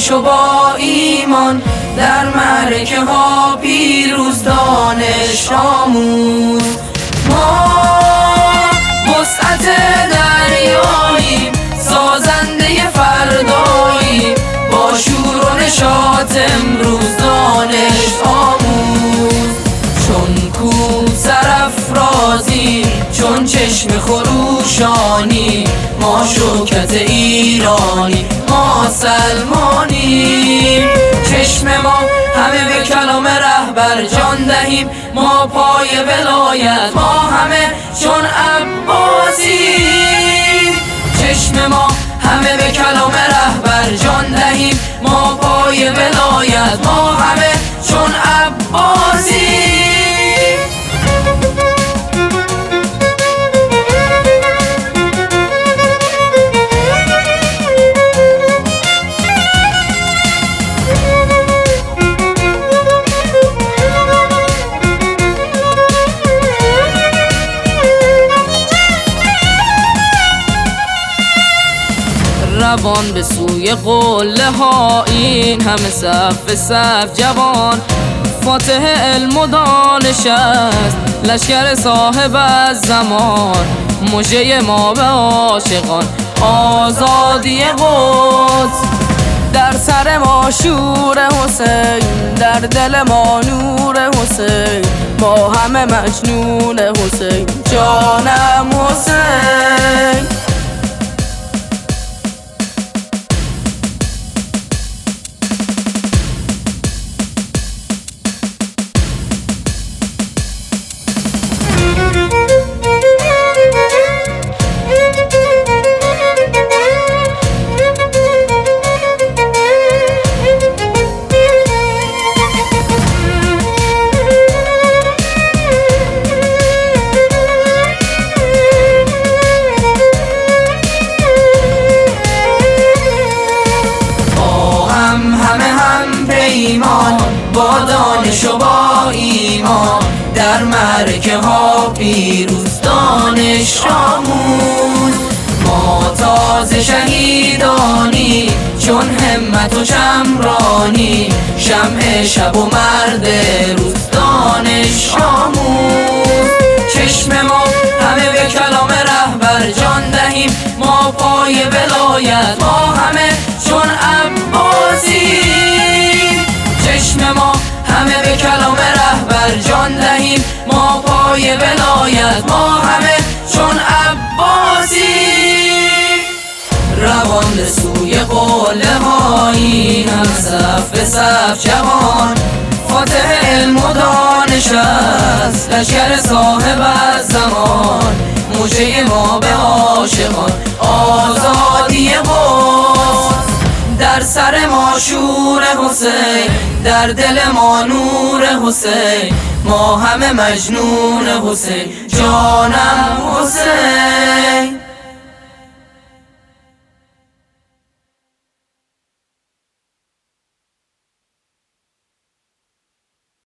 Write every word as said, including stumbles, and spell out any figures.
دانش و با ایمان، در معرکه ها پیروز دانش آموز. ما وسعت دریاییم، سازنده فرداییم، با شور و نشاط امروز دانش آموز. چون کو سرافرازی، چون چشم خروشانی، ما شوکت ایرانی، ما سلمانی. چشم ما همه به کلام رهبر جان دهیم، ما پای ولایت، ما همه چون عباسی. چشم ما همه به کلام رهبر جان دهیم، ما پای ولایت، ما همه چون عباسی. روان به سوی قله ها، این همه صف به صف جوان، فاتح علم و دانش است، لشکر صاحب از زمان. مژه ما به عاشقان، آزادی قدس، در سر ما شور حسین، در دل ما نور حسین، ما همه مجنون حسین، جانم حسین. با دانش و با ایمان، در معرکه ها پیروز دانش آموز. ما تازه شهیدانی، چون همت و شمرانی، شمع شب و مرد روز دانش آموز. چشم ما همه به کلام رهبر جان دهیم، ما پای ولایت، ما همه چون عباسی. چشم ما همه به کلام رهبر جان دهیم، ما پای ولایت، ما همه چون عباسی. روان به سوی قله هایی، هم صف به صف جوان، فاتح علم و دانش است، لشکر صاحب از زمان. مژه ما به عاشقان، آزادی قدس، در سر ما شور حسین، در دل ما نور حسین، ما همه مجنون حسین، جانم حسین.